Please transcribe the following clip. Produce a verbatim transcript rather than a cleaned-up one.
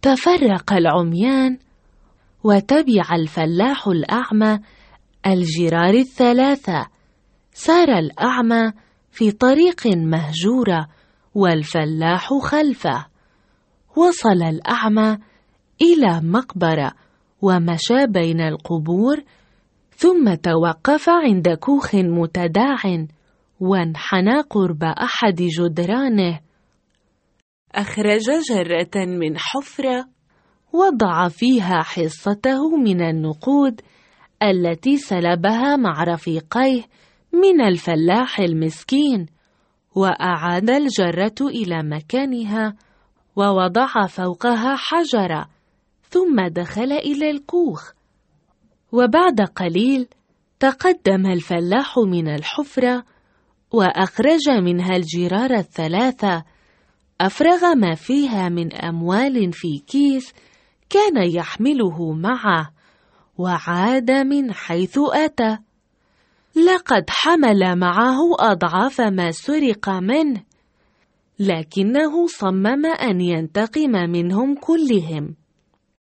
تفرق العميان، وتبع الفلاح الأعمى الجرار الثلاثة. سار الأعمى في طريق مهجورة والفلاح خلفه. وصل الأعمى إلى مقبرة ومشى بين القبور، ثم توقف عند كوخ متداع وانحنى قرب أحد جدرانه. أخرج جرة من حفرة وضع فيها حصته من النقود التي سلبها مع رفيقيه من الفلاح المسكين، وأعاد الجرة إلى مكانها ووضع فوقها حجرة، ثم دخل إلى الكوخ. وبعد قليل تقدم الفلاح من الحفرة وأخرج منها الجرار الثلاثة، أفرغ ما فيها من أموال في كيس كان يحمله معه، وعاد من حيث أتى. لقد حمل معه أضعاف ما سرق منه، لكنه صمم أن ينتقم منهم كلهم.